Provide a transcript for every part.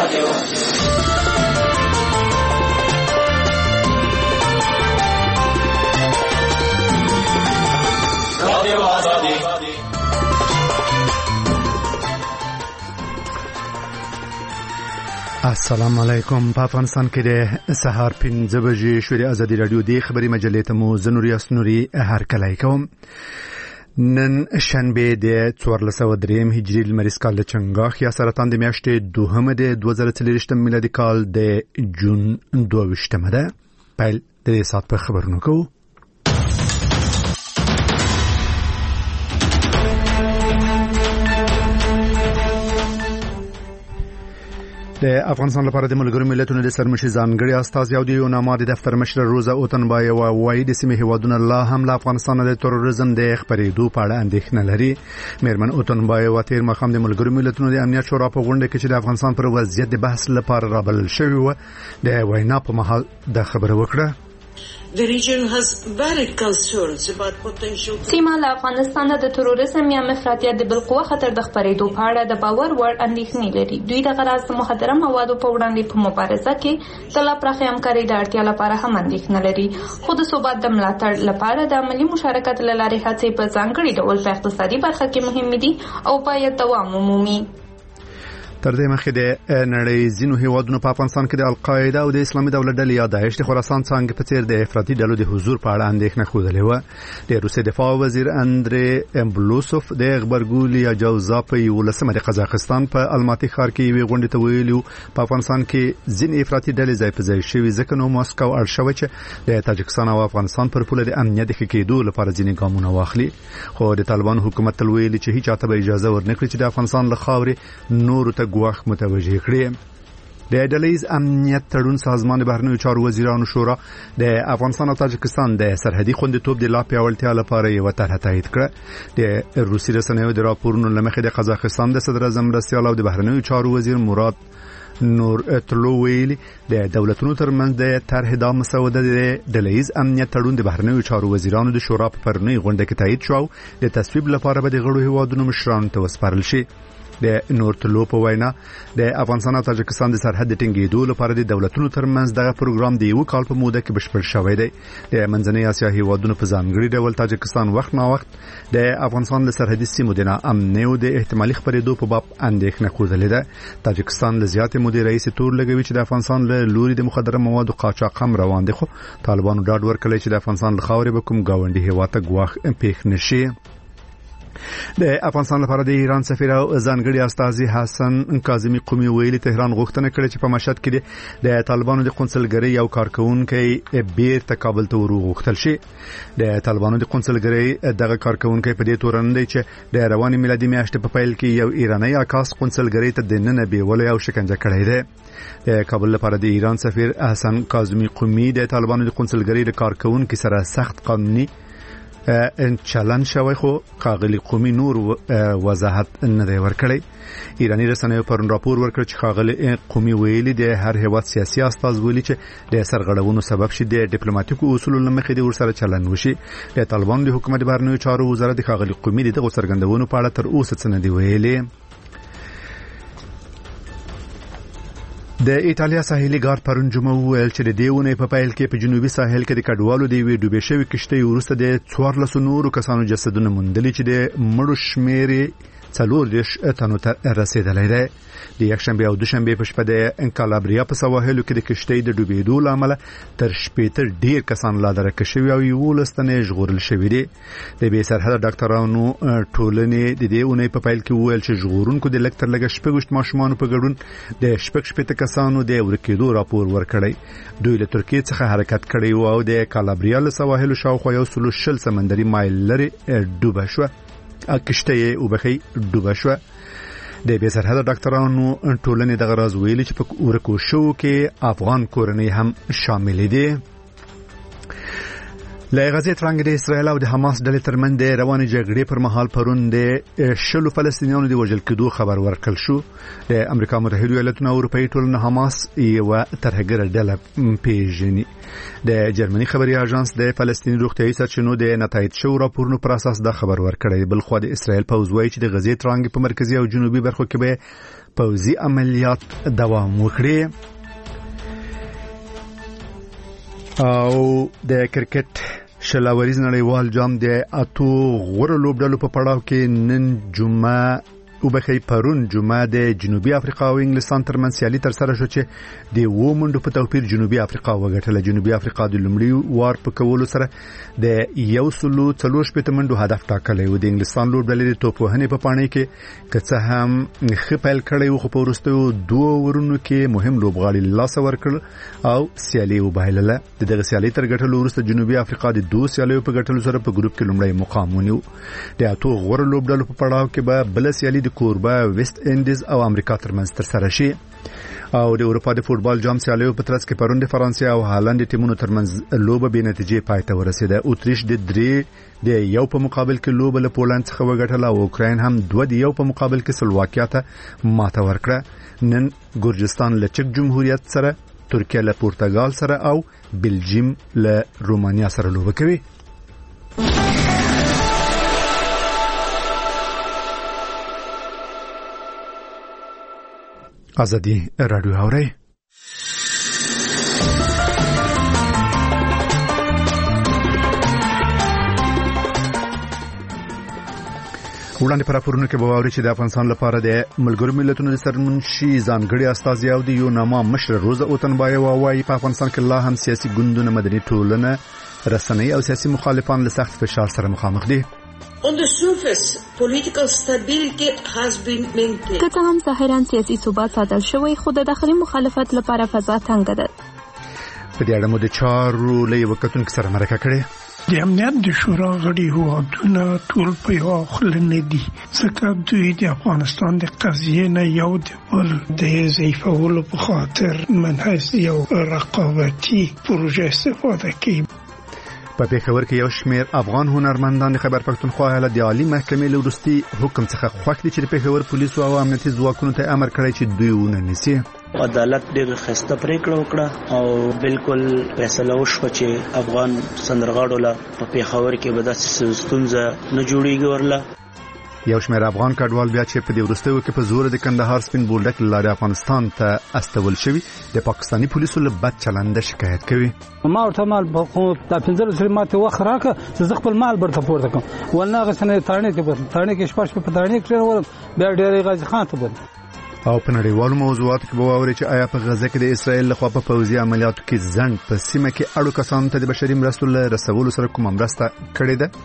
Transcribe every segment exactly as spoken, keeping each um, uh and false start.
السلام علیکم. په افغانستان کې د سهار پنځه بجې شوې د ازادي رادیو د خبري مجلې ته مو زنوري اسنوري هر کله کوم. نن شنبه د څوارلس سوه درې هجري لمریز کال د چنګاښ یا سرطان د میاشتې دوهمه د دوه زره څلوېښتم میلادي کال د جون دوه ویشتمه ده. پیل د دې ساعت په خبرونو کوو. د افغانستان لپاره د ملګرو ملتونو د سرمشي ځانګړي استازي او د یوناما د دفتر مشر روزا اوتنبایوا وايي د سیمې هیوادونو لا هم له افغانستان د تروریزم د خبرېدو په اړه اندېښنه لري. میرمن اوتنبایوا تیر مخام د ملګرو ملتونو د امنیت شورا په غونډه کې چې د افغانستان پر وضعیت د بحث لپاره رابلل شوی و د وینا په مهال د خبره وکړه. The region has valid concerns about potential. سیمه له افغانستان د تروریزم یا افراطیت د بالقوه خطر د خبرېدو په اړه د باور وړ اندېښنې لري. دوی د غراض مخدره موادو په وړاندې په مبارزه کې د لا پراخې همکارۍ د اړتیا لپاره هم اندېښنه لري. خو د ثبات د ملاتړ لپاره د عملي مشارکت له لارې هڅې په ځانګړي ډول په اقتصادي برخه کې مهمې دي او باید دوام ومومي. تر دې مخکې د نړۍ ځینو هیوادونو په افغانستان کې د القاعده او د اسلامي دولت ډلې یا داعش د خراسان څنګه په څیر د افراطي ډلو د حضور په اړه اندېښنه ښودلې و. د روسیې دفاع وزیر اندري امبلوسوف د غبرګولي یا جوزا په یولسمه د قزاقستان په الماتي ښار کې یوې غونډې ته ویلي په افغانستان کې ځینې افراطي ډلې ځای په ځای شوي ځکه نو ماسکو اړ شوی چې د تاجکستان او افغانستان پر پوله د امنیت ښه کېدو لپاره ځینې ګامونه واخلي. خو د طالبان حکومت تل ویلي چې هیڅ چاته به اجازه ورنکړي چې د افغانستان له خاورې نور ته ګواښ متوجه کړي. د ډلهیز امنیت تړون سازمان د بهرنیو چارو وزیرانو شورا د افغانستان او تاجکستان د سرحدي خوندیتوب د لا پیاوړتیا لپاره یو طرح تایید کړه. د روسي رسنیو د راپورونو لمخې د قزاقستان د صدر اعظم مرستیال او د بهرنیو چارو وزیر مراد نور اتلو ویلي د دولتونو ترمنځ د طرح د مسوده د ډلهیز امنیت تړون د بهرنیو چارو وزیرانو د شورا په پرونی غونډه کې تایید شو. د تصویب لپاره به د غړو هیوادونو مشرانو ته وسپارل شي. د نورتلو په وینا د افغانستان او تاجکستان د سرحد ټینګېدو لپاره د دولتونو ترمنځ دغه پروګرام د یو کال په موده کې بشپړ شوی دی. د منځنۍ اسیا هیوادونو په ځانګړي ډول تاجکستان وخت نا وخت د افغانستان له سرحدي سیمو د ناامنۍ او د احتمالي خبرېدو په باب اندېښنه ښودلې ده. تاجکستان له زیاتې مودې راهیسې تور لګوي چې د افغانستان له لوري د مخدره موادو قاچاق هم روان دي. خو طالبانو ډاډ ورکړی چې د افغانستان له خاورې به کوم ګاونډي هیواد ته ګواښ پېښ نشي. د افغانستان لپاره د ایران سفیر او ځانګړي استازي حسن کاظمی قومي ویلي تهران غوښتنه کړې چې په مشهد کې د طالبانو د قونسلګرۍ یو کارکونکي بیرته کابل ته ورغوښتل شي. د طالبانو د قونسلګرۍ دغه کارکونکي په دې تورن دی چې د رواني میلادي میاشتې په پیل کې یو ایرانی عکاس قونسلګرۍ ته دننه بیولې او شکنجه کړی دی. د کابل لپاره د ایران سفیر حسن کاظمی قومي د طالبانو د قونسلګرۍ د کارکونکو سره سخت قانوني ان چلن شوی خو قاغلی قومي نور وضاحت نه دی ورکړی. ایرانی رسنیو پرون راپور ورکړ چې قاغلی قومي ویلي د هر هیواد سیاسي استاذ ویلي چې د سرغړونو سبب شي د ډیپلوماټیکو اصولو لمخې د ورسره چلن وشي. د طالبانو د حکومت بهرنیو چارو وزارت د قاغلی قومي دغه څرګندونو په اړه تر اوسه څه نه دی ویلي. د ایتالیا ساحلي ګارد پرون جمعه ویل چې د دیونه په پایل کې په جنوبي ساحل کې د کډوالو دی وی ډوبې شوی کشته ورسته د څوارلس نورو کسانو جسدونه موندلي چې د مړو شمیر څلور دیش تنو ته رسیدلی دی. د یکشنبه او دوشنبه په شپه د کالابریا په سواحلو کې د کشتۍ د ډوبېدو لامل تر شپېته ډیر کسان لا درک شوي او یولس تنه ژغورل شوي دي. د بې سرحده ډاکټرانو ټولنې د دې اونۍ په پیل کې وویل چې ژغورونکو د لږ تر لږه شپږ ماشومانو په ګډون د شپږ شپېته کسانو د ورکېدو راپور ورکړی. دوی له ترکیې څخه حرکت کړی و او د کالابریا له سواحلو شاوخوا یو سلو شل سمندري مایل لرې ډوبه شوه. کشتۍ وبخي ډوبه شوه. د بې سرحده ډاکټرانو ټولنې دغه راز ویلي چې په ورکو شو کې افغان کورنۍ هم شامل دي. له غزې ترڅنګ د اسرایل او د حماس ډلې ترمنځ د روانې جګړې پر مهال پرون د شلو فلسطینیانو د وژل کېدو خبر ورکړل شو. د امریکا متحده ایالاتونو او اروپאי ټولنه حماس یو ترهګره ډله پیژني. د جرمني خبري اژانس د فلسطیني روغتیايي سرچینو د نتایج شو راپورونو پر اساس دا خبر ورکړی. بل خو د اسرایل پوځ وایي چې د غزې ترڅنګ په مرکزي او جنوبي برخو کې به پوځي عملیات دوام وکړي. او د کرکټ شلاوریز نړیوال جام د اتو غوړو لوبډلو په پړاو کې نن جمعه او بخې پرون جمعه د جنوبي افریقا او انګلستان ترمنځ سیالي تر سره شو چې د و منډو په توپیر جنوبي افریقا وګټله. جنوبي افریقا د لومړي وار په کولو سره د یو سلو څلور شپږ منډو هدف ټاکلی و. د انګلستان لوبډلې د توپ وهنې په پاڼې کې که څه هم ښه پیل کړی و خو په وروستیو دوه ورونو کې مهم لوبغاړي لاس ورکړل او سیالي وبایلله. د دغه سیالي تر ګټلو وروسته جنوبي افریقا د دوه سیالیو په ګټلو سره په ګروپ کې لومړی مقام ونیو. د اتو غوړو لوبډلو په پړاو کې به بل سیالي د کوربه ویسټ انډیز او امریکا ترمنځ تر سره شي. او د اروپا د فوتبال جام سیالیو په ترڅ کې پرون د فرانسې او هالند ټیمونو ترمنځ لوبه به نتیجې پای ته ورسېده. اوتریش د درې د یو په مقابل کې لوبه له پولند څخه وګټله او اوکراین هم دوه د یو په مقابل کې سلواکیا ته ماته ورکړه. نن ګورجستان له چک جمهوریت سره، ترکیه له پرتګال سره او بلجیم له رومانیا سره لوبه کوي. ازادي رادیو اوري. وړاندې پر راپورونو کې به واوري چې د افغانستان لپاره د ملګرو ملتونو د سرمنشي ځانګړي استازي او د یوناما مشر روزا اوتنبایوا وايي په افغانستان کې لا هم سیاسي ګوندونه، مدني ټولنه، رسنۍ او سیاسي مخالفان له سخت فشار سره مخامخ دي. On the surface, political stability has been maintained. که څه هم ظاهراً سیاسي ثبات ساتل شوی خو د داخلي مخالفت لپاره فضا تنګه ده. په دې اړه مو د چارو له یو کتونکو سره مرکه کړې. د امنیت د شورا غړي هیوادونه ټول په یو خل نه دي ځکه دوی د افغانستان د قضیې نه یو د بل د ضعیفولو په خاطر منحص یو رقابتي پروژه استفاده کوي. په پیښور کې یو شمېر افغان هنرمندان د خیبر پښتونخوا ایالت د عالی محکمې له وروستي حکم څخه خوښ دي چې د پیښور پولیسو او امنیتي ځواکونو ته امر کړی چې دوی ونه نیسي. عدالت ډېر ښایسته پریکړه وکړه او بالکل فیصله وشوه چې افغان سندرغاړو له په پیښور کې به داسې ستونزه نه جوړېږي. ورله یو شمېر افغان کډوال بیا چې په دې وروستیو کې په زور د کندهار سپین بولډک لارې افغانستان ته استول شوي د پاکستاني پولیسو له بد چلنده شکایت کوي. ما ورته مال د پنځه سره ماته وخت راکړه چې زه خپل مال برته پورته کوم ولنه غسنه تاړنې کې تاړنې کې شپږ په تاړنې کې ورم بیا ډېر غازي خان ته بل. او په نړیوالو موضوعاتو کې به واوري چې آیا په غزه کې د اسرایل لخوا په پوځي عملیاتو کې ځنډ په سیمه کې اړو کسانو ته د بشري مرستو له رسولو سره کومه مرسته کړې ده.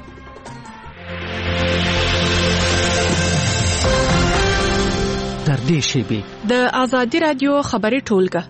تر دې شی د ازادي رادیو خبري ټولګه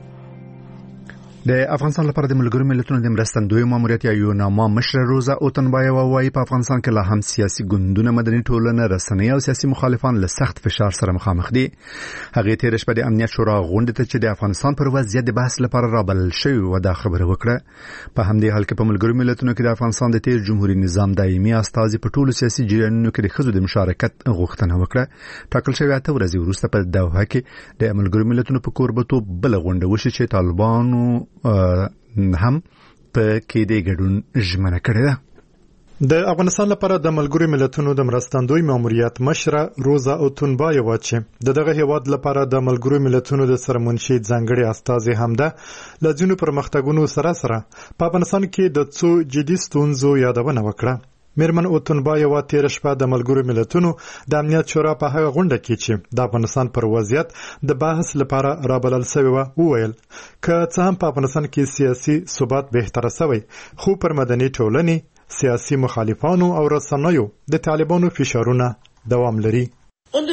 د افغانستان لپاره د ملګرو ملتونو د مرستندوی ماموریت یا یوناما مشر روزا اوتنبایوا وايي په افغانستان کې لا هم سیاسي ګوندونه، مدني ټولنه، رسنۍ او سیاسي مخالفان له سخت فشار سره مخامخ دي. هغه تیر شپه د امنیت شورا غونډه ته چې د افغانستان پر وضعیت د بحث لپاره رابلل شوی و دا خبره وکړه. په همدې حال کې په ملګرو ملتونو کې د افغانستان د تیر جمهوریت نظام دایمي استازي په ټولو سیاسي جریانونو کې د ښځو د مشارکت غوښتنه وکړه. ټاکل شوی اته ورځې وروسته په دوحه کې د ملګرو ملتونو په کوربتوب بل غونډه وشي چې طالبانو هم په کې د ګډون ژمنه کړې ده. د افغانستان لپاره د ملګرو ملتونو د مرستندوی ماموریت مشر روزا اوتنبایوا چې د دغه هیواد لپاره د ملګرو ملتونو د سرمنشي ځانګړي استازي هم ده له ځینو پرمختګونو سره سره په افغانستان کې د څو جدي ستونزو یادونه وکړه. میرمن اوتنبایوا تیر شپه د ملګرو ملتونو د امنیت شورا په هغه غونډه کې چې د افغانستان پر وضعیت د بحث لپاره رابلل شوی و وویل که څه هم په افغانستان کې سیاسي ثبات بهتره شوی خو پر مدني ټولنې، سیاسي مخالفانو او رسنیو د طالبانو فشارونه دوام لري. On the surface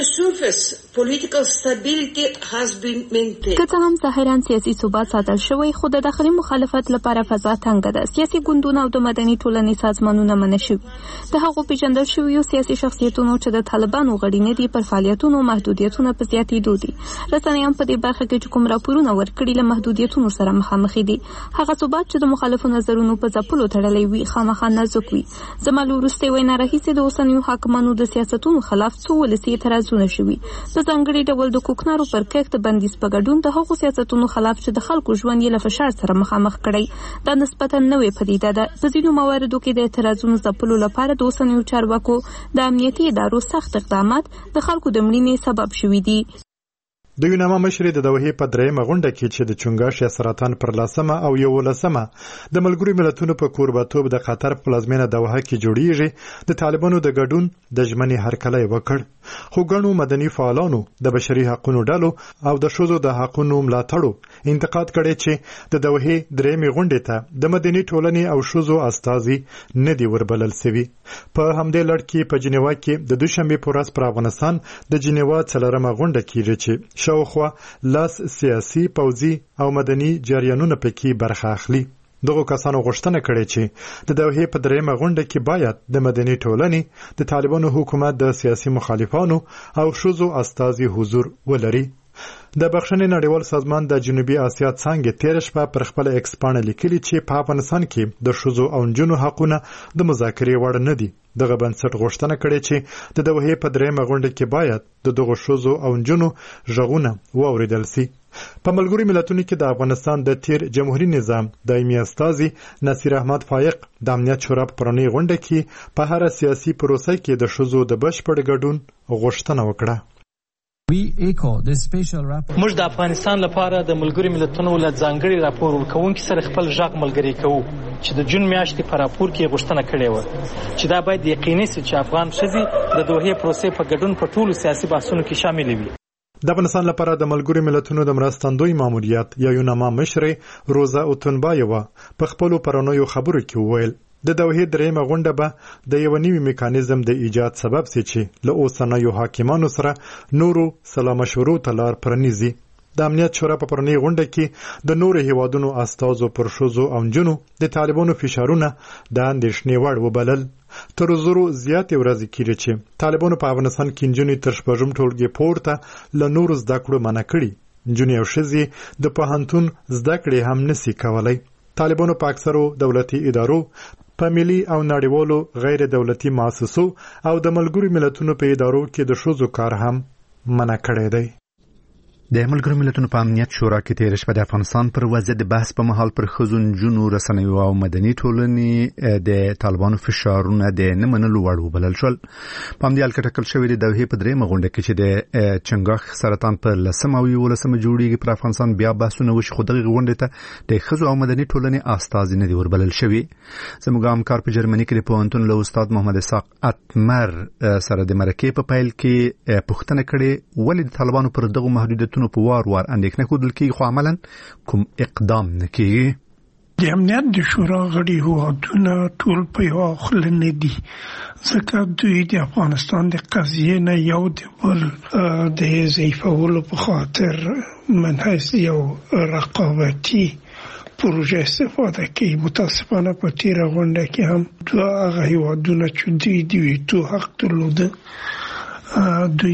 surface, political stability has been maintained. که څه هم ظاهراً سیاسي ثبات ساتل شوی، خو د داخلي مخالفت لپاره فضا تنګه ده. سیاسي ګوندونه او د مدني ټولنې سازمانونه منع شوي. د هغو پیژندل شویو سیاسي شخصیتونو چې د طالبانو غړي نه دي پر فعالیتونو محدودیتونه په زیاتېدو دي. رسنۍ هم په دې برخه کې چې کوم راپورونه ورکړي له محدودیتونو سره مخامخ دي. هغه ثبات چې د مخالفو نظرونو په ځپلو تړلی وي خامخا نازک وي. زما له وروستۍ وینا راهیسې د اوسنیو حاکمانو د سیاستونو خلاف څو ولسي اعتراضونه شوي. په ځانګړي ډول د کوکنارو پر کښت بندیز په ګډون د هغو سیاستونو خلاف چې د خلکو ژوند یې له فشار سره مخامخ کړی. دا نسبتا نوې پدیده ده. په ځینو مواردو کې د اعتراضونو ځپلو لپاره د اوسنیو چارواکو د امنیتي ادارو سخت اقدامات د خلکو د مړینې سبب شوي دي. د یوناما مشر د دوحې په درېمه غونډه کې چې د چنګاښ یا سرطان پر لسمه او یولسمه د ملګرو ملتونو په کوربتوب د قطر په پلازمینه دوحه کې جوړیږي، د طالبانو د ګډون د ژمنې هرکلی وکړ. خو ګڼو مدني فعالانو د بشري حقوقو ډلو او د ښځو د حقوقو ملاتړو انتقاد کړی چې د دوحې درېمې غونډې ته د مدني ټولنې او ښځو استازي نه دي وربلل شوي. په همدې لړ کې په جنیوا کې د دوشنبې په ورځ پر افغانستان د جنیوا څلورمه غونډه کېږي چې شاوخوا لاس سیاسي، پوځي او مدني جریانونه پکې برخه اخلي. دغه کسانو غوښتنه کړې چې د دوحې په درېمه غونډه کې باید د مدني ټولنې، د طالبانو حکومت، د سیاسي مخالفانو او ښځو استازي حضور ولري. د بخښنې نړیوال سازمان د جنوبي اسیا څانګې تیر شپه پر خپل ایکس پاڼه لیکلي چې په افغانستان کې د ښځو او نجونو حقونه د مذاکرې وړ نه دي. دغه بنسټ غوښتنه کړې چې د دوحې په درېمه غونډه کې باید د دغو ښځو او نجونو غږونه واورېدل شي. په ملګرو ملتونو کې د افغانستان د تیر جمهوریت نظام دایمي استازي نصیر احمد فایق د امنیت شورا په پرونی غونډه کې په هر سیاسي پروسه کې د ښځو د بشپړ ګډون غوښتنه وکړه. موږ د افغانستان لپاره د ملګرو ملتونو له ځانګړي راپور ورکوونکي سره خپل ژغ ملګری کوو چې د جون میاشتې په راپور کې غوښتنه کړې و چې دا باید یقیني شي چې افغان ښځې د دوحې پروسې په ګډون په ټولو سیاسي بحثونو کې شامل وي. د افغانستان لپاره د ملګرو ملتونو د مرستندوی ماموریت یا یوناما مشر روزا اوتونبایوا په خپل پرونیو خبرو کې وویل د دوحې درېمه غونډه به د یو نوي میکانیزم د ایجاد سبب شي چې له اوسنیو حاکمانو سره نورو سلام مشورو ته لار پرانیزي. د امنیت شورا په پرونی غونډه کې د نورو هیوادونو استازو پر ښځو او نجونو د طالبانو فشارونه د اندېښنې وړ وبلل. تر زرو زیاتې ورځې کېږي چې طالبانو په افغانستان کې نجونې تر شپږم ټولګي پورته له نورو زده کړو منع کړي. نجونې او ښځې د پوهنتون زده کړې هم نشي کولی. طالبانو په اکثرو دولتي ادارو، په ملي او نړیوالو غیر دولتي مؤسسو او د ملګرو ملتونو په ادارو کې د ښځو کار هم منع کړی دی. د ملګرو ملتونو په امنیت شورا کې تیر شپه د افغانستان پر وضعیت د بحث په مهال پر ښځو، نجونو، رسنیو او مدني ټولنې د طالبانو فشارونه د نه منلو وړ وبلل شول. په همدې حال کې ټاکل شوې د دوحې په درېیمه غونډه کې چې د چنګاښ سرطان په لسمه او یولسمه جوړیږي پر افغانستان بیا بحثونه وشي، خو دغه غونډې ته د ښځو او مدني ټولنې استازي نه دي وربلل شوي. زموږ همکار په جرمني کې د پوهنتون له استاد محمد اسحاق اتمر سره د مرکې په پیل کې پوښتنه کړې ولې د طالبانو پر دغه محدودیت په وار وار اندېښنه ښودل کېږي خو عملاً کوم اقدام نه کېږي. د امنیت د شورا غړي هیوادونه ټول په یوه خوله نه دي، ځکه دوی د افغانستان د قضیې نه یو د بل د ضعیفولو په خاطر منحیث یو رقابتي پروژه استفاده کوي. متاسفانه په تیره غونډه کې هم دوه هغه هیوادونه چې دوی د ویتو حق درلوده دوی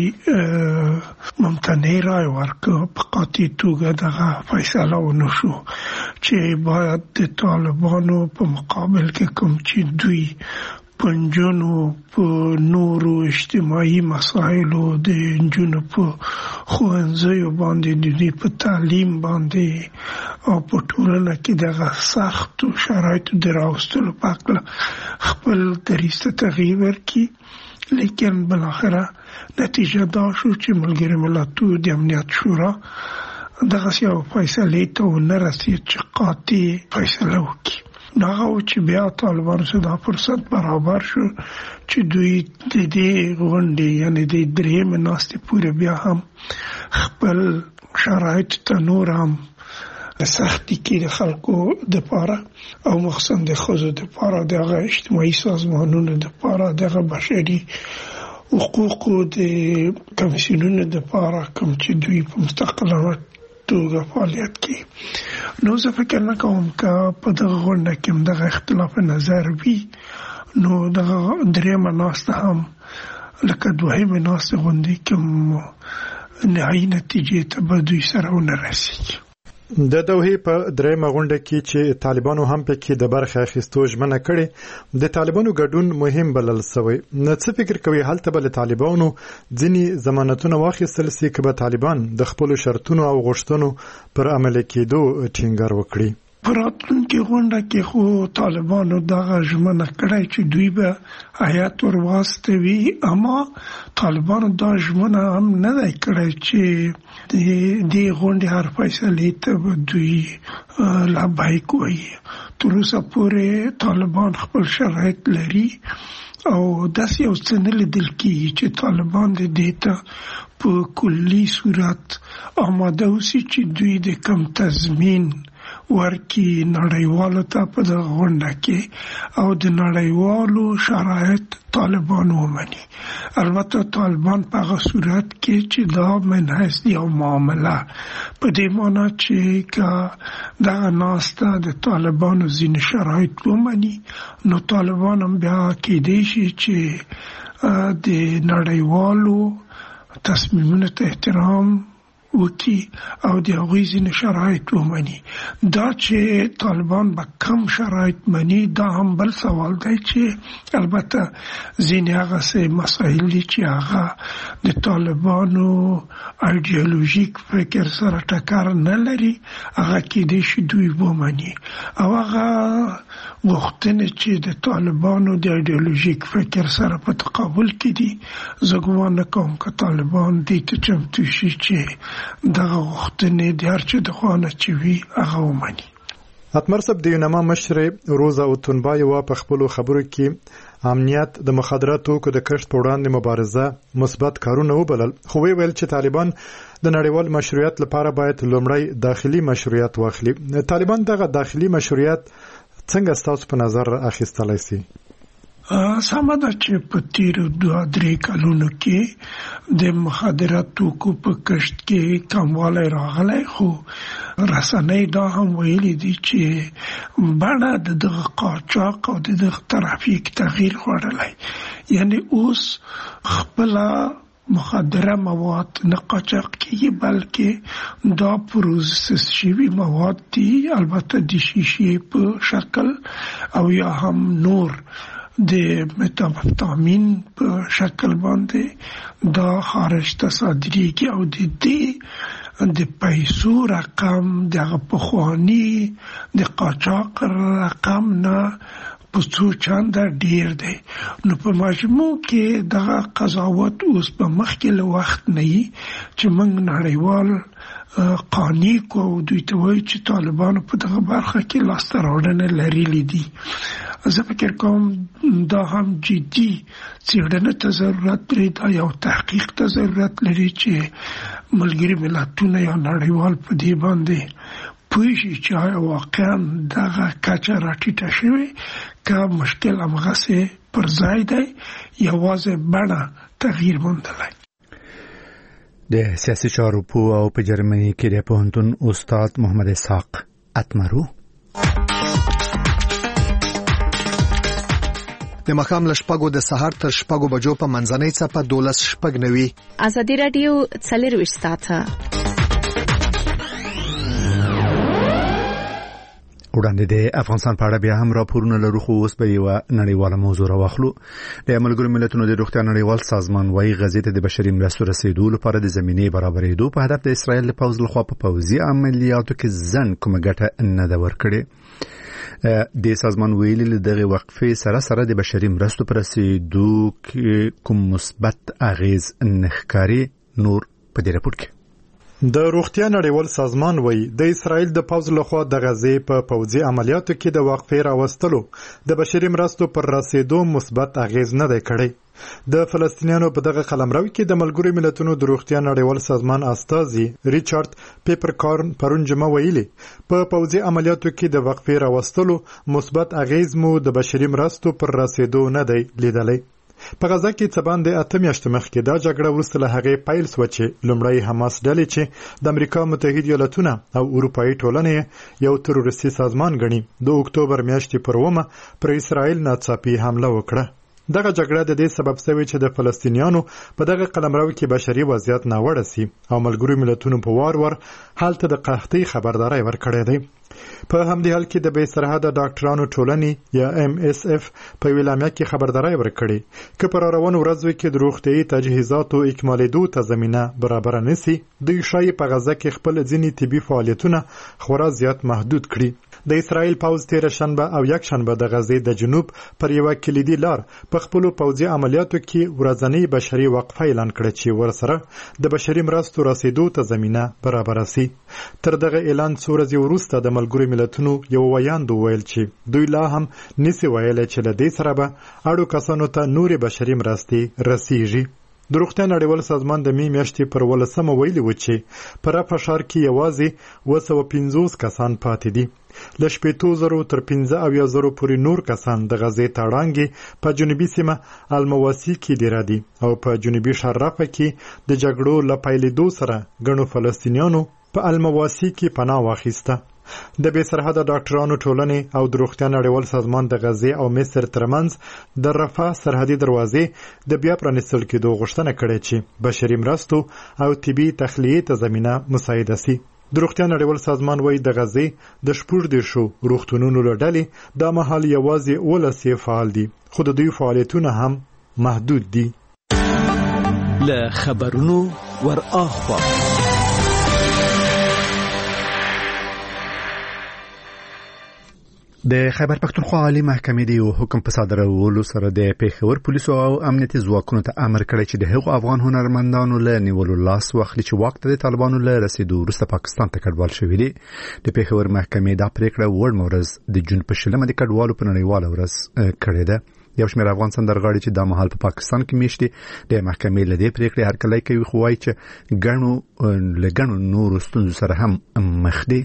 ممکنه رای ورکړه په قاطع توګه دغه فیصله ونه شو چې باید د طالبانو په مقابل کې کوم چې دوی په نجونو په نورو اجتماعي مسایلو د نجونو په ښوونځیو باندې د دوی په تعلیم باندې او په ټولنه کې دغه سختو شرایطو د راوستلو په هکله خپل دریځ ته تغییر ورکړي. لیکن بالاخره نتیجه دا شو چې ملګري ملتونو د امنیت شورا دغه یو فیصله ته ونه رسید چې قاطع فیصله وکړي. دغه چې بیا طالبانو سره دا فرصت برابر شو چې دوی د دې غونډې یعنی د درېیمې ناستې پورې بیا هم خپل شرایط ته نور هم سختی کې د خلکو د پاره او مخصوصا د ښځو د پاره دغه اجتماعي سازمانونو د پاره دغه بشري حقوقو د کمیسیونونو د لپاره کوم چې دوی په مستقله توګه فعالیت کوي. نو زه فکر نه کوم که په دغه غونډه کې هم دغه اختلاف نظر وي، نو دغه درېیمه ناسته هم لکه دوهمه ناسته غوندې کوم نهایي نتیجې ته به دوی سره ونه رسېږي. د دوحې په درېیمه غونډه کې چې طالبانو هم پکې د برخه اخیستو ژمنه کړې، د طالبانو ګډون مهم بلل شوی. نو څه فکر کوي هلته به له طالبانو ځینې ضمانتونه واخیستل سي که به طالبان د خپلو شرطونو او غوښتنو پر عملي کېدو ټینګار وکړي؟ په راتلونکې غونډه کې خو طالبانو دغه ژمنه کړې چې دوی به هیات ور واستوي، اما طالبانو دا ژمنه هم نه دی کړې چې د دې غونډې هر فیصلې ته به دوی لبیک وایي. تر اوسه پورې طالبان خپل شرایط لري او داسې یو څه نه لیدل کېږي چې طالبان د دې ته په کلي صورت آماده اوسي چې دوی د کم تضمین ورکی نړیوالو ته په دغه غونډه کې او د نړیوالو شرایط طالبان ومني. البته طالبان په هغه صورت کې چې دا منحص یو معامله په دې معنی چې که دغه ناسته د طالبانو ځینې شرایط ومني، نو طالبان هم بیا کېدای شي چې د نړیوالو تصمیمونو ته احترام وکي او د هغوی ځینې شرایط ومني. دا چې طالبان به کم شرایط مني دا هم بل سوال دی چې البته ځینې هغه مسایل دي چې هغه د طالبانو ایډیالوژیک فکر سره ټکر نه لري، هغه کېدای شي دوی ومني. او هغه غوښتنې چې د طالبانو د ایډیالوژیک فکر سره په تقابل کې دي، زه ګمان نه کوم که طالبان دې ته چمتو شي چې دغه غوښتنې د هر چا د خوا نه چې وي هغه ومني. اتمرصب د یونما مشر روزا اوتونبایوا په خپلو خبرو کې امنیت د مخدراتو توکو د کښت په وړاندې مبارزه مثبت کارونه وبلل، خو ویل چې طالبان د نړیوال مشروعیت لپاره باید لومړی داخلي مشروعیت واخلي. طالبان دغه داخلي مشروعیت څنګه ستاسو په نظر اخیستلای شي؟ سمه ده چې په تیرو دوه درې کلونو کې د مخدراتو توکو په کښت کې کموالی راغلی، خو رسنۍ دا هم ویلي دي چې بڼه د دغه قاچاق او د دغه ترافیک تغییر خوړلی، یعنی اوس خپله مخدره مواد نه قاچاق کېږي بلکې دا پروسس شوي مواد دي، البته د شیشې په شکل او یا هم نور د متامفیتامین په شکل باندې دا خارج ته صادریږي او د دې د پیسو رقم دغه پخواني د قاچاق رقم نه په څو چنده ډیر دی. نو په مجموع کې دغه قضاوت اوس په مخکې له وخت نه وي چې موږ نړیوال قانع کو او دوی ته وایي چې طالبانو په دغه برخه کې لاسته راوړنې لرلې دي. زه فکر کوم دا هم جدي څېړنې ته ضرورت لري، دا یو تحقیق ته ضرورت لري چې ملګري ملتونه یا نړیوال په دې باندې پوه شي چې آیا واقعا دغه کچه راټیټه شوې که مشکل همغسې پر ځای دی، یوازې بڼه تغییر موندلی. د سیاسي چارو پوه او په جرمني کې د پوهنتون استاد محمد اسحاق اتمرو د مخام له شپږو د سهار تر شپږو بجو په منځنۍ څپه دولس شپږ نوي. ازادي راډیو څلرویشت ساعته وړاندې د افغانستان په اړه بیا هم راپورونه لرو، خو اوس به یو نړیواله موضوع راوخلو. د ملګرو ملتونو د روغتیا نړیوال سازمان وايي غزې ته د بشري مرستو رسیدو لپاره د زمینې برابرېدو په هدف د اسرائیل له پوځ لخوا په پوځي عملیاتو کې ځن کومه ګټه نه ده ورکړې. د سازمان ویلي له دغه وقفې سره سره د بشري مرستو پر رسیدو کې کوم مثبت اغیز نه ښکاري. نور په دې راپور کې د روغتیا نړیوال سازمان وایي د اسرائیل د پوځ لخوا د غزې په پوځي عملیاتو کې د وقفې راوستلو د بشري مرستو پر رسیدو مثبت اغیز نه دی کړی. د فلسطینیانو په دغه قلمرو کې د ملګرو ملتونو د روغتیا نړیوال سازمان استازي ریچارډ پیپرکارن پرون جمعه ویلي په پوځي عملیاتو کې د وقفې راوستلو مثبت اغیز مو د بشري مرستو پر رسیدو نه دی لیدلی. په غزا کې څه باندې اته میاشتې مخکې دا جګړه وروسته له هغې پیل شوه چې لومړی حماس ډلې چې د امریکا متحده ایالتونه او اروپایي ټولنې یو تروریستي سازمان ګڼي د اکتوبر میاشتې پر اوومه پر اسرائیل ناڅاپي حمله وکړه. دغه جګړه د دې سبب شوې چې د فلسطینیانو په دغه قلمرو کې بشري وضعیت ناوړه سي او ملګرو ملتونو په وار وار حالت د قحطۍ خبرداري ورکړې ده. په همدې حال کې د بې سرحده ډاکټرانو ټولنې یا ام اس اف په ویلامیا کې خبرداري ورکړې چې پر روانو ورځو کې د روغتيایي تجهیزاتو اکمالېدو ته زمينه برابر نشي د شای په غزا کې خپل ځینی طبي فعالیتونه خورا زیات محدود کړي. د اسرائیل پوځ تیر شنبه او یک شنبه د غزې د جنوب پر یو کلیدي لار په خپل پوځي عملیاتو کې ورځنی بشري وقفه اعلان کړه چې ورسره د بشري مرستو رسیدو ته زمينه برابر سي. تر دغه اعلان څو ورځې وروسته د ملګرو ملتونو یو ویاند ویل چې دوی لا هم نسی ویل چې له دې سره به اړو کسانو ته نورې بشري مرستې رسیږي. د روغتیا نړیوال سازمان د می میاشتې پر ولسمه ویلي و چې په رفح ښار کې یوازې اوه سوه پنځوس کسان پاتې دي. له شپېتو زرو تر پنځه اویا زرو پورې نور کسان د غزې تاړانګې په جنوبي سیمه المواسی کې ډېر دي او په جنوبي ښار رفح کې د جګړو له پیلېدو سره ګڼو فلسطینیانو په المواسی کې پناه واخیسته. د بې سرحده ډاکټرانو ټولنې او د روغتیا نړیوال سازمان د غزې او مصر ترمنځ د رفح سرحدي دروازې د بیا پرانیستل کېدو غوښتنه کړې چې بشري مرستو او طبي تخلیې ته زمینه مساعده سي. د روغتیا نړیوال سازمان وايي د غزې د شپږ دیرشو روغتونونو له ډلې دا مهال یوازې اوولس فعال دي خو د دوی فعالیتونه هم محدود دي. له خبرونو ور اخوا د خیبر پښتونخوا عالی محکمې د یو حکم په صادرولو سره د پیښور پولیسو او امنیتي ځواکونو ته امر کړی چې د هغو افغان هنرمندانو له نیولو لاس واخلي چې واک ته د طالبانو له رسیدو وروسته پاکستان ته کډوال شوي دي. د پیښور محکمې دا پریکړه وړمه ورځ د جون په شلمه د کډوالو په نړیواله ورځ کړې ده. یو شمېر افغان سندرغاړي چې د مهال په پاکستان کې میشتي د محکمې له دې پریکړې هرکلی کوي خو وايي چې ګڼو لګڼو نور ستونزو سره هم مخ دي.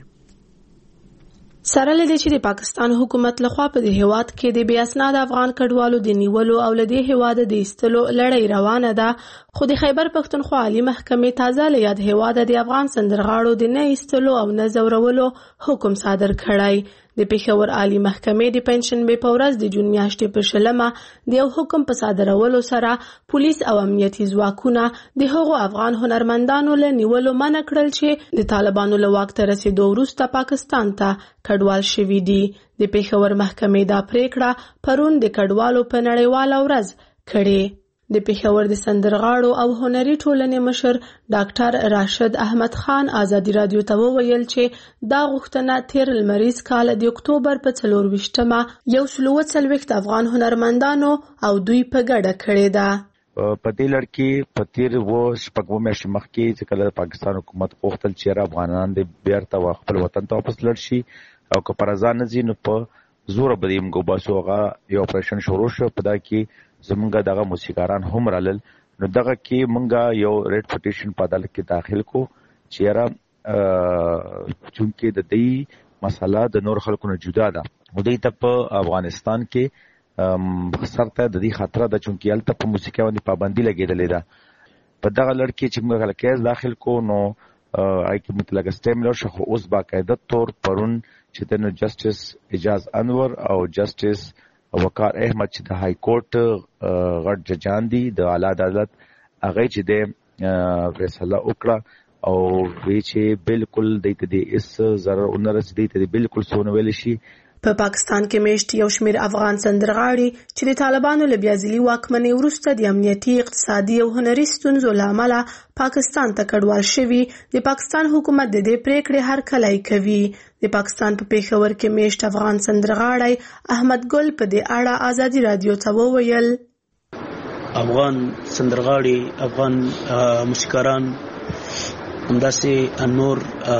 سره لدې چې د پاکستان حکومت لخوا په دې هیواد کې د بې اسناد افغان کډوالو د نیولو او لدې هیواد د ایستلو لړۍ روانه ده خو د خیبر پښتونخوا عالی محکمې تازه له یاد هیواد د افغان سندرغاړو د نه ایستلو او نه زورولو حکم صادر کړی. د پیښور عالی محکمې د پنشنبه په ورځ د جون میاشتې په شلمه د یو حکم په صادرولو سره پولیس او امنیتي ځواکونه د هغو افغان هنرمندانو له نیولو منع کړل چې د طالبانو له واک ته رسیدو وروسته پاکستان ته کډوال شوي دي. د پیښور محکمې دا پریکړه پرون د کډوالو په نړیواله ورځ کړې. د پیښور د سندرغاړو او هنري ټولنې مشر ډاکټر راشد احمد خان ازادي رادیو ته وویل چې دا غوښتنه تیر لمریز کال د اکتوبر په څلور ویشتمه یو سل اووه څلوېښت افغان هنرمندانو او دوی په ګډه کړې ده. په دې لړ کې په تیر و شپږو میاشتو مخکې چې کله پاکستان حکومت غوښتل چې افغانان د بیرته خپل وطن ته واپس لاړ شي او که پر ځان نه ځي نو په زور به یې موږ باسو هغه یو اپریشن شروع شو. په دا کې زمونږ دغه موسیقاران هم رالل نو دغه کې مونږ یو ریټ پټیشن په عدالت کې داخل کو چې را چونکه د دې مسله د نور خلکو نه جدا ده او دې ته په افغانستان کې سرته د دې خطر ده چونکه الته په موسیقي باندې پابندي لګیدلې ده. په دغه لړ کې چې موږ کېس داخل کو نو آی کې مطلق استعمال شو خو اوس باقاعده طور پرون چې د جسټس اجاز انور او جسټس وقار احمد چې د های کورټ غټ ججان دي د اعلی عدالت هغه چې د فیصله وکړه او وی چې بالکل د دې اس ضرر اونرس دي ته بالکل سونه ویل شي. په پاکستان کې میشت یو شمېر افغان سندرغاړي چې د طالبانو له بیازلي واکمنۍ وروسته د امنیتي اقتصادي او هنري ستونزو له امله پاکستان ته کډوال شوي د پاکستان حکومت د دې پریکړې هرکلی کوي. د پاکستان په پیښور کې میشت افغان سندرغاړی احمد ګل په دې اړه ازادي رادیو ته وویل افغان سندرغاړي افغان موسیقاران همداسې نور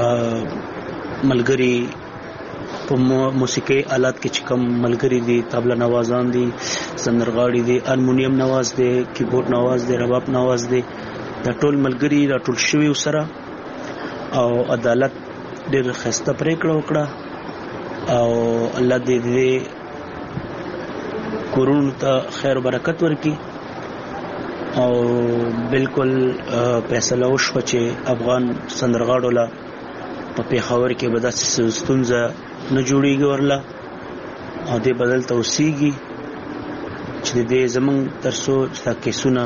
ملګري په موسیقي آلات کې چې کوم ملګري دي طبله نوازان دي سندرغاړي دي هارمونیم نواز دي کیبورډ نواز دي رباب نواز دي دا ټول ملګري را ټول شوي سره او عدالت ډېر ښایسته پریکړه وکړه او الله دې دې کورونو ته خیر برکت ورکړي او بالکل فیصله وشوه چې افغان سندرغاړو لا په پیښور کې به داسې ستونزه نه جوړیږي ورله او دې بدل توسيږي چې دې زمونږ ترڅو چې کیسونه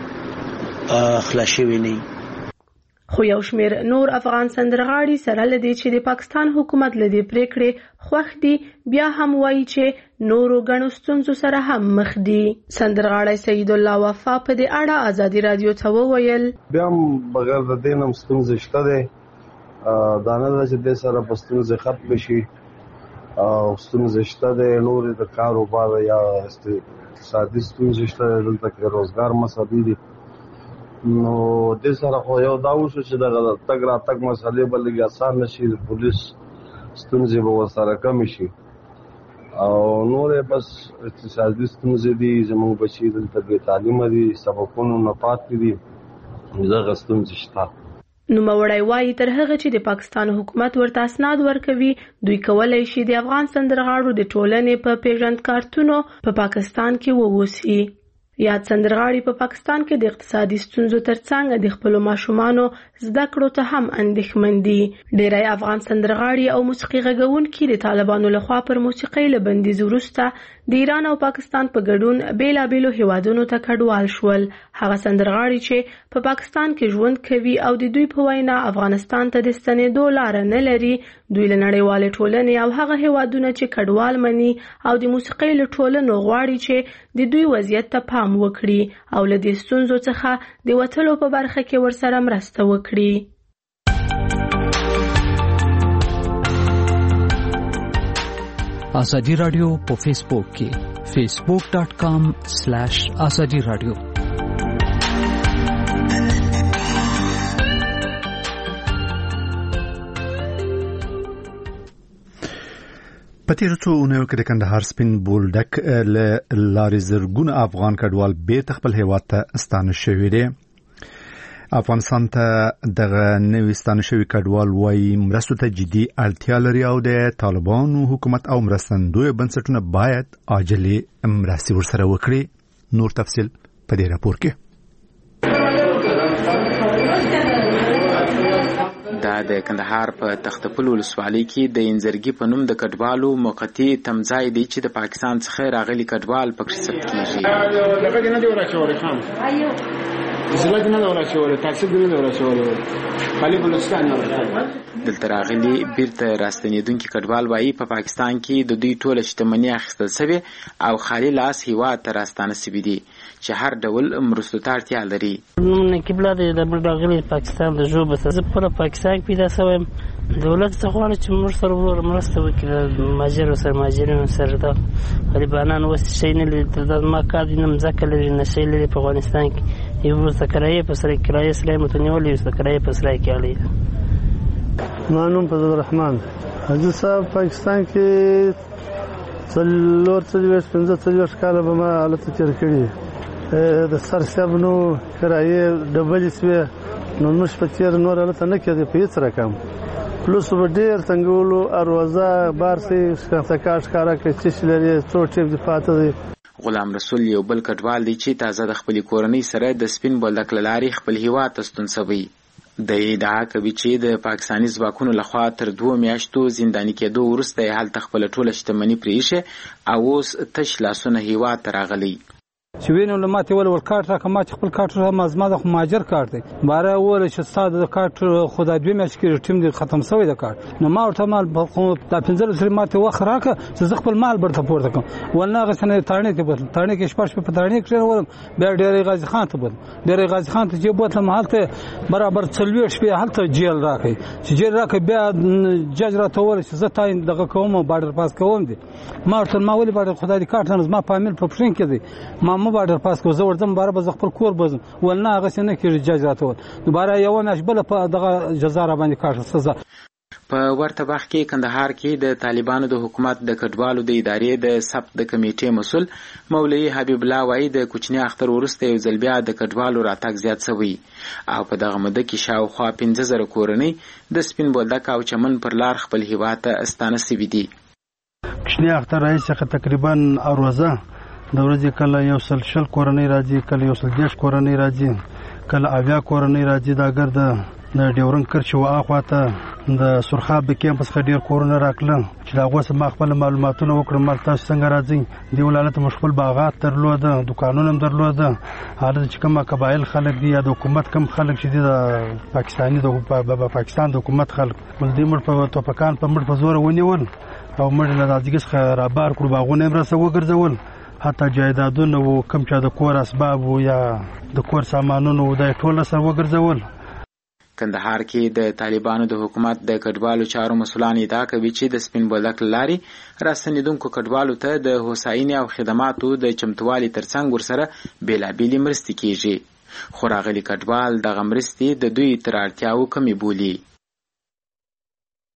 خلاص شوي نه خو یو شمیر نور افغان سندرغاړي سره لدی چې د پاکستان حکومت لدی پریکړې خوښ دي بیا هم وایي چې نورو غنو ستونزو سره هم مخ دي. سندرغاړی سید الله وفا په دې اړه ازادي رادیو ته وویل بیا بغیر د دینم ستونزې شته ده دا نه چې د سره په ستونزې ختم شي او ستونزې شته ده نور د کاروبار یا اقتصادي ستونزې شته دلته کې روزګار مسلې دي نو د سره خو یو دا وشو چې د تګ را تګ مسلې بل لږ آسان نشي د پولیس ستونزې به ورسره کم شي او نور بس اقتصادي ستونزې دي زموږ بچي دلته بې تعلیمه دي سبقونو نه پاتې دي دغه ستونزې شته. نوموړی وایي تر هغه چې د پاکستان حکومت ورته اسناد ورکوي دوی کولی شي د افغان سندرغاړو د ټولنې په پیژند کارتونو په پاکستان کې ووسی. یاد سندرغاړي په پاکستان کې د اقتصادي ستونزو ترڅنګ د خپل ماشومانو زده کړو ته هم اندېښمن دي. ډېری افغان سندرغاړي او موسیقي غږونکي د طالبانو لخوا پر موسیقۍ له بندیز وروسته د ایران او پاکستان په ګډون بیلابیلو هیوادونو ته کډوال شول. هغه سندرغاړي چې په پاکستان کې ژوند کوي او د دوی په وینا افغانستان ته د ستنېدو لاره نه لري دوی له نړیوالې ټولنې او هغه هیوادونه چې کډوال مني او د موسیقۍ له ټولنو غواړي چې د دوی وضعیت ته پام وکړي او له دې ستونزو څخه د وتلو په برخه کې ورسره مرسته وکړي. ازادي رادیو په فیسبوک کې facebook dot com slash azadi radio په تیرو څو اونیو کې د کندهار سپین بولډک له لارې زرګونه افغان کډوال بیرته خپل هیواد ته ستانه شوي دي. افغانستان ته دغه نوي ستانه شوي کډوال وايي مرستو ته جدي اړتیا لري او د طالبانو حکومت او مرستندوی بنسټونه باید عاجلې مرستې ورسره وکړي. نور تفصیل په دې راپور کې. دا د کندهار په تختپل ولسوالۍ کې د انزرګي په نوم د کډوالو موقتی تمځای دی چې د پاکستان څخه راغلي کډوال پکې ثبت کیږي. لکه نه دی ورچول خام زلګ نه ورچول تاسو نه ورچول خالي بلوچستان نه دلته راغلي بیرته راستنیدونکو کډوال وایي په پاکستان کې د دوی ټوله شتمنۍ اخیستل شوی او خالي لاس هیواد ته راستانه شوی دي چې هر ډول مرستو ته اړتیا لري. نو کې بلاد د راغلي پاکستان د جوب څخه په پاکستان پیدا شوم دولت څخه غواړي چې موږ سره ورور مرسته وکړي ماجر سره ماجرینو سره دا غریبانان وس شي نه لري د ما کار نه مزکه لري نه شي لري په افغانستان کې یو څه کرایه په سره کرایه سره متنیولې څه کرایه په سره کې علي. مانوم فضل الرحمن حاجی صاحب پاکستان کې څلور څلور پنځه څلور کال به ما حالت تیر کړی د سرسبنو کرایه ډبل سوي نو مش په تیر نور حالت نه کېږي په هیڅ رقم پلوس به ډیر څنګهولو اروازه بارسي څخه کارا کې چې لري څو ټیپ د فاته دي. غلام رسول یو بل کډوال دی چې تازه د خپل کورنۍ سره د سپین بولدک لاري خپل هیواد ته ستون شوی. د ادعا کوي چې د پاکستاني ځواکونو لخوا تر دوه میاشتو زنداني کېدو وروسته یې هلته خپل ټوله شتمني پرېښې او اوس تش لاسونه هیواد ته راغلی. چې وینم له ماته ول ور کارت راکه ما خپل کارت را مازما د ماجر کارت دی باره ول چې ساده د کارت خدای دوی مې چې ټیم دی ختم شوی د کارت نو ما ورته مال په د پنځه سره ماته وخت راکه چې خپل مال برته پورته کوم ولنه غسنه تاړنې ته بدل تاړنې کې شپږ په تاړنې کې ورم بیا ډېرې غازی خان ته بدل ډېرې غازی خان ته چې بوتله مالته برابر څلوي شپې هلته جیل راکې چې جیل راکې بیا جج راته ول چې زه تاین دغه کوم بارډر پاس کوم دي ما ورته ما ولې بارډر خدای دې کارت نه ما فامیل په پښین کې دي ما مو بارډر پاس کو زه ورځم بار به خپل کور بزم ولنه هغه څنګه کې جج راته ول دوباره یو نش بل په دغه جزا را باندې کار سزا. په ورته وخت کې کندهار کې د طالبانو د حکومت د کډوالو د ادارې د ثبت د کمیټې مسول مولوی حبیب الله وایي د کوچنی اختر ورسته یو ځل بیا د کډوالو راتګ زیات شوی او په دغه مده کې شاوخوا پنځه زره کورنۍ د سپین بولدک او چمن پر لار خپل هیواد ته استانه شوي دي. کوچنی اختر رئیس څخه تقریبا اروزه د ورځې کله یو سل شل کورنۍ راځي، کله یو سل دیش کورنۍ راځي، کله اویا کورنۍ راځي. دا ګر د د ډیورن کرچ و اخواته د سرخاب کیمپس څخه ډیر کورونه راکله چې دا غوسه ما خپل معلوماتونه وکړم مال تاسو څنګه راځي. دی ولالت مشغول باغات درلوده، دکانونه هم درلوده. حالت چې کومه قبایل خلک دي یا د حکومت کم خلک چې دي د پاکستاني د پاکستان د حکومت خلک ول دې مړ په توپکان په مړ په زور ونیول او مړ له راځي څخه را بار کړو، باغونه هم راسه وګرځول، حتی جایدادونه و کم چا د کور اسباب و یا د کور سامانونه و د ټول سره وګرځول. کندهار کې د طالبانو د حکومت د کډوالو چارو مسولان ادعا کوي چې د سپین بولدک لاري راستنیدونکو کډوالو ته د هوساینې او خدماتو د چمتووالي ترڅنګ ورسره بیلابېلې مرستې کیږي، خو راغلي کډوال دغه مرستې د دوی تر اړتیاو کمې بولي.